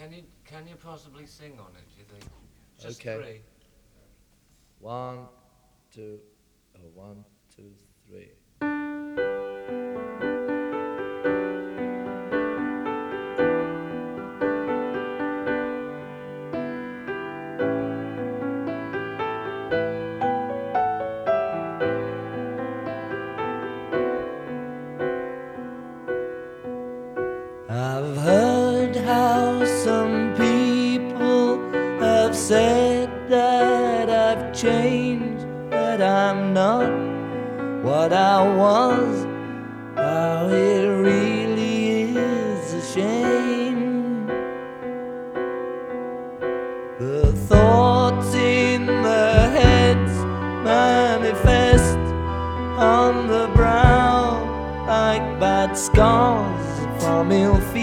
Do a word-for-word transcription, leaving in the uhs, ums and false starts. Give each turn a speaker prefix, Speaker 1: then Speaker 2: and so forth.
Speaker 1: Can you can you possibly sing on it, do you think? Just
Speaker 2: Okay.
Speaker 1: three.
Speaker 2: One, two, oh, one, two, three. I've heard how some people have said that I've changed, that I'm not what I was, how it really is a shame. The thoughts in the heads manifest on the brow like bad scars from ill